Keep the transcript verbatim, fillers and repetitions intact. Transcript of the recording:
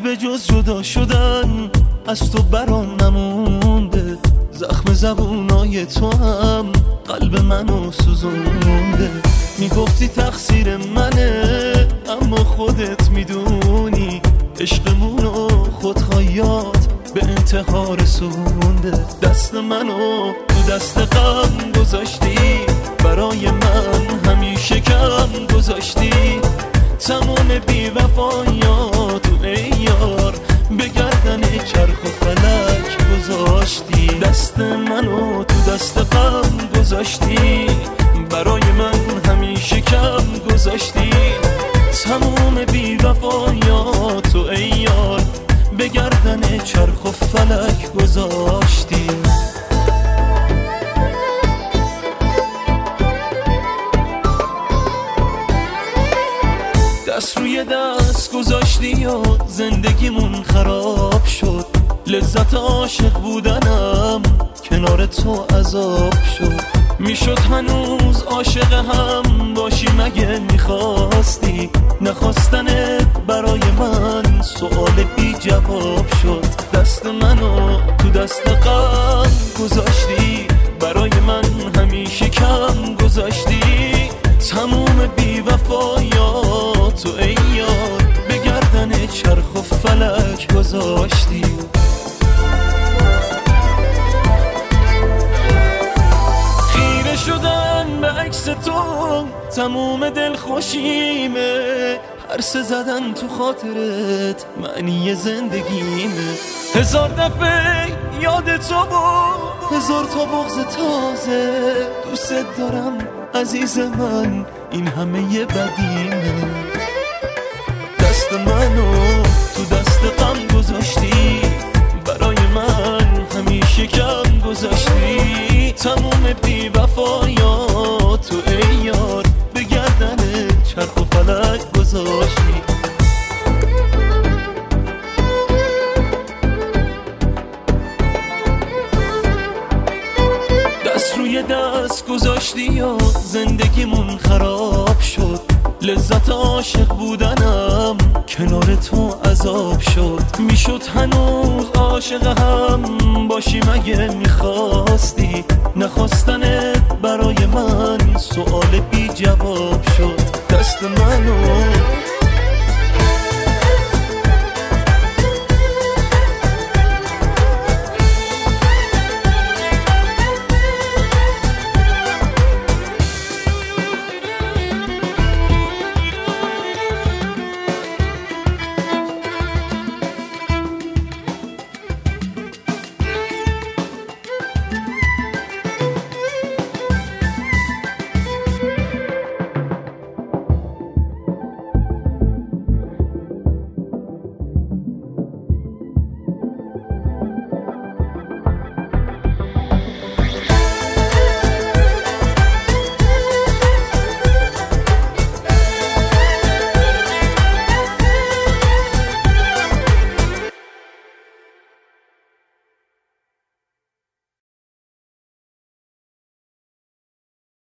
به جز جدا شدن از تو برام نمونده. زخم زبونای تو هم قلب منو سوزونده. میگفتی تقصیر منه اما خودت میدونی عشقمونو خودخواهیات به انتحار رسونده. دست منو تو دست غم گذاشتی، برای من همیشه کم گذاشتی. تمام بی‌وفایاتو ای یار به گردن چرخ و فلک گذاشتی. دست منو تو دست غم گذاشتی، برای من همیشه کم گذاشتی. تمام بی‌وفایاتو ای یار به گردن چرخ و فلک گذاشتی. دست روی دست گذاشتی و زندگیمون خراب شد. لذت عاشق بودنم کنار تو عذاب شد. میشد هنوز عاشق هم باشی مگه میخواستی؟ نخواستنت برای من سوال بی جواب شد. دست منو تو دست غم گذاشتی، برای من همیشه کم گذاشتی. تموم بی‌وفایاتو ای یار به گردن چرخ و فلک گذاشتی. خیره شدن به عکس تو تموم دل خوشیمه. هرس زدن تو خاطرت معنی زندگیمه. هزار دفعه یاد تو بود، هزار تا بغض تازه. دوست دارم عزیز من، این همه یه بدیمه. دست منو تو دست غم گذاشتی، برای من همیشه کم گذاشتی. تموم بی‌وفایاتو ای یار به گردن چرخ و فلک گذاشتی. دست روی دست گذاشتی و زندگیمون خراب شد. لذت عاشق بودنم کنار تو عذاب شد. میشد هنوز عاشق هم باشی مگه میخواستی؟ نخواستنت برای من سوال بی جواب شد. دست منو